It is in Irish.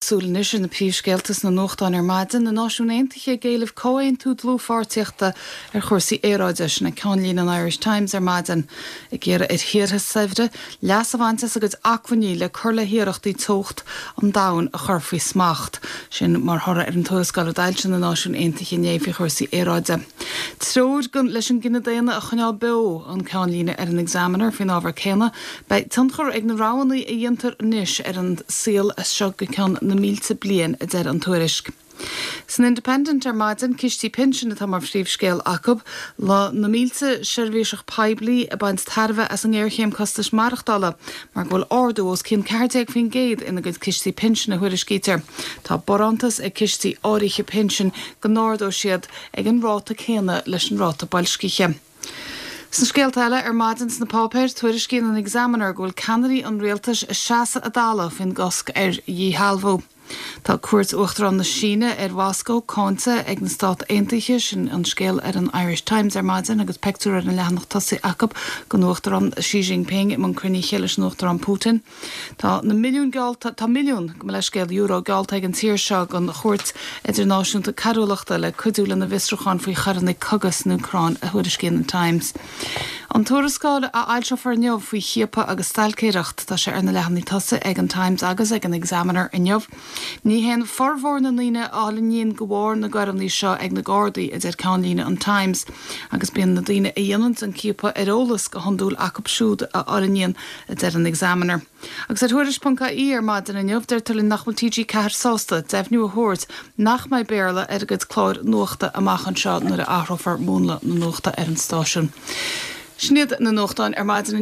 súlanis in na príomhscéaltas na nóchtán maidin na náisiúntaithe géalamh cóin tú dlúfáirteachta chursaí éráideis na ceanlín an Irish Times maidin I ggéire hiartha saibhre leas bhaintas agus achhaní le chur le hiarachtaí tócht an dain a chur faoi smacht sin mar thora an tuascail dailse na náisiúntaithe néomh chursaí éráide. Tróid gun leis an gine déana a chuneál be an ceanlína an examinar fin ábhar céna bei tanchar ag na ránaí a dhéantar níos an síl a seo go ceann na mílte bliain a deir an tuairisc. San Independent maidin cistí pension atá mar phríomhscéal acab le na mílte seirbhíseach peblií a baint tarbh as an ggéirchéim costas marachtála mar bhfuil ordúos cin cearteag fin géad ina go cistí pension a thuairiscítear. Tá borantas ag cistí áirithe pension go nárdó siad ag an ráta chéna leis an ráta bailsciche. San scéalteile maidins na pápéir tuairiscín an examinar ghfuil canarí an réaltas seasa a dála fin gosc dhíhalbhó. Tá cuairt uachtar na Síne Wasco Cánta ag na Stát Aontaithe sin an scéal an Irish Times maidin agus picú an leannach tosaí acab go nuachtar an Xi Jinping man cruinní chéiles nuachtar an Putin. Tá na milliún gáilta tá milliún go leis scéal euro gáilta ag an tíir seo an chuirt idirnáisiúnta carúlachta le cuiúla na Visrúchan faoi charanna cogas na Ucrán a thuairiscín an Times. An tuarascáil a ailseofar neamh faoi chiapa agus stailcéireacht tá sé ar na lehannaí tosa ag an Times agus ag an examinar in neamh. Ní hen farmhór na líne álaníon go bhhar na garamní seo ag na Gardaí idir ceanlína an Times agus bíon na daoine a dhéanant an ciapa ólas go handúil acab siúd a álaníon idir an examinar. Agus thuairis.í maidin in neamh deir tulí nachfuil TG ceathar sásta deimhnú a thuirt nach mai béarla ar go chláir nuachta amachchan seo nuair a athrófar múla na nuachta ar an stáisiún. Sníad na nóchtáin maidin